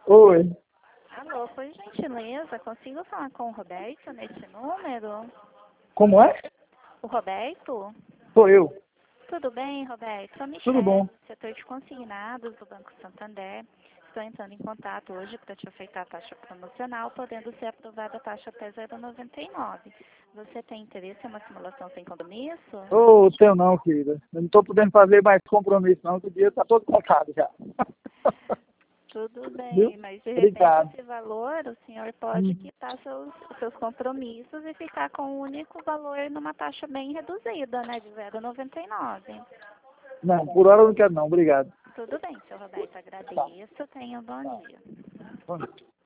Oi, Alô, por gentileza, consigo falar com o Roberto nesse número? como é? O Roberto? Sou eu. Tudo bem, Roberto? Sou Tudo Michelle, bom? setor de consignados do Banco Santander. Estou entrando em contato hoje para te ofertar a taxa promocional, podendo ser aprovada a taxa até 0,99. Você tem interesse em uma simulação sem compromisso? Ô, tenho não, querida. Eu não estou podendo fazer mais compromisso, não, que o dinheiro está todo contado já. Tudo Viu? bem, mas de repente Obrigado. esse valor o senhor pode Hum. quitar seus compromissos e ficar com um único valor numa taxa bem reduzida, né, de 0,99. Não, por hora eu não quero não, obrigado. Tudo bem, seu Roberto, Tá. agradeço. Tenha um bom dia. Bom dia.